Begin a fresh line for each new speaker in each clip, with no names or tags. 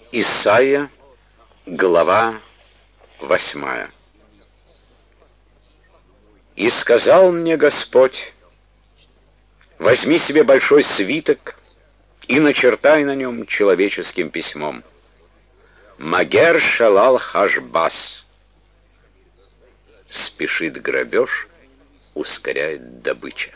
Исайя, глава 8. «И сказал мне Господь: возьми себе большой свиток и начертай на нем человеческим письмом: Магер шалал хашбас. Спешит грабеж, ускоряет добыча.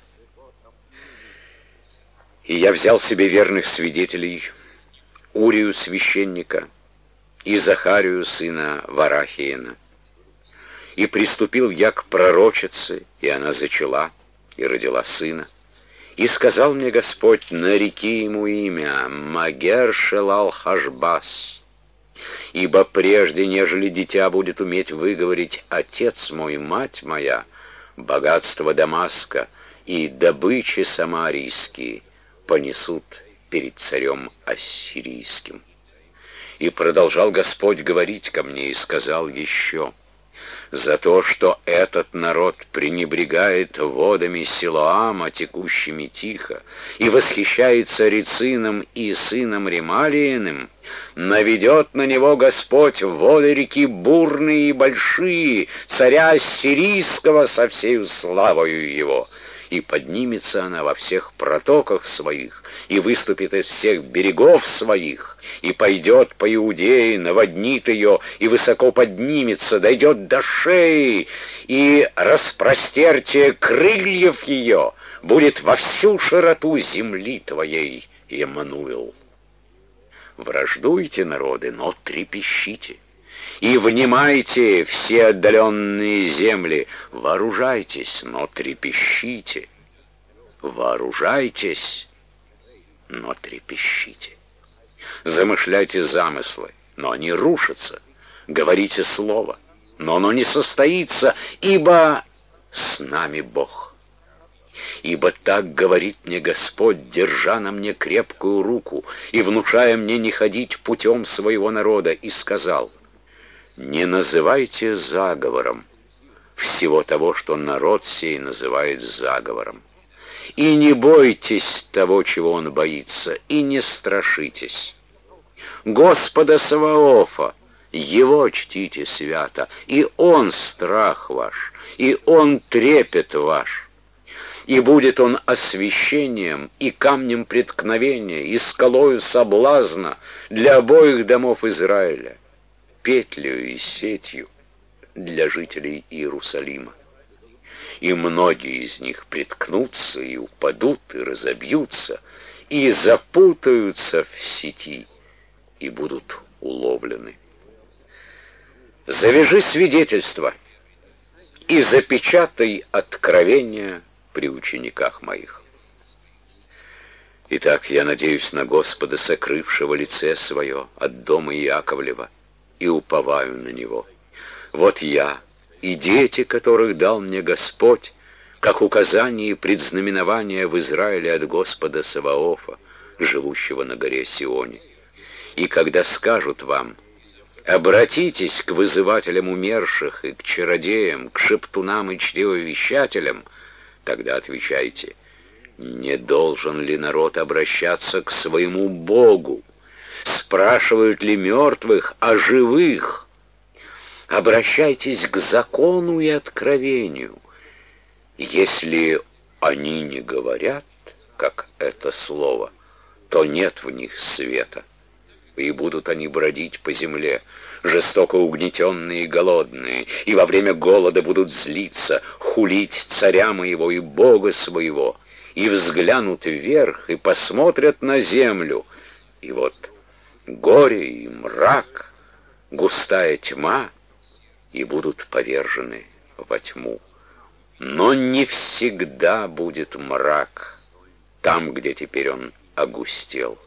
И я взял себе верных свидетелей, Урию священника и Захарию сына Варахиина. И приступил я к пророчице, и она зачала и родила сына. И сказал мне Господь: нареки ему имя Магер шалал хашбас. Ибо прежде, нежели дитя будет уметь выговорить «Отец мой, мать моя», богатство Дамаска и добычи самарийские понесут перед царем ассирийским. И продолжал Господь говорить ко мне и сказал еще: за то, что этот народ пренебрегает водами Силоама, текущими тихо, и восхищается Рецином и сыном Ремалииным, наведет на него Господь воды реки бурные и большие, царя ассирийского со всею славою его. И поднимется она во всех протоках своих, и выступит из всех берегов своих, и пойдет по Иудее, наводнит ее, и высоко поднимется, дойдет до шеи, и распростертие крыльев ее будет во всю широту земли твоей, Емануил. Враждуйте, народы, но трепещите. И внимайте, все отдаленные земли, вооружайтесь, но трепещите. Вооружайтесь, но трепещите. Замышляйте замыслы, но они рушатся. Говорите слово, но оно не состоится, ибо с нами Бог. Ибо так говорит мне Господь, держа на мне крепкую руку и внушая мне не ходить путем своего народа, и сказал: не называйте заговором всего того, что народ сей называет заговором. И не бойтесь того, чего он боится, и не страшитесь. Господа Саваофа, Его чтите свято, и Он страх ваш, и Он трепет ваш. И будет Он освящением и камнем преткновения, и скалою соблазна для обоих домов Израиля, петлею и сетью для жителей Иерусалима. И многие из них приткнутся и упадут, и разобьются, и запутаются в сети, и будут уловлены. Завяжи свидетельство и запечатай откровения при учениках моих. Итак, я надеюсь на Господа, сокрывшего лице свое от дома Иаковлева, и уповаю на Него. Вот я и дети, которых дал мне Господь, как указание и предзнаменование в Израиле от Господа Саваофа, живущего на горе Сионе. И когда скажут вам: обратитесь к вызывателям умерших и к чародеям, к шептунам и чревовещателям, тогда отвечайте: не должен ли народ обращаться к своему Богу? Спрашивают ли мертвых о живых? Обращайтесь к закону и откровению. Если они не говорят, как это слово, то нет в них света, и будут они бродить по земле, жестоко угнетенные и голодные, и во время голода будут злиться, хулить царя моего и Бога своего, и взглянут вверх, и посмотрят на землю, и вот горе и мрак, густая тьма, и будут повержены во тьму. Но не всегда будет мрак там, где теперь он огустел.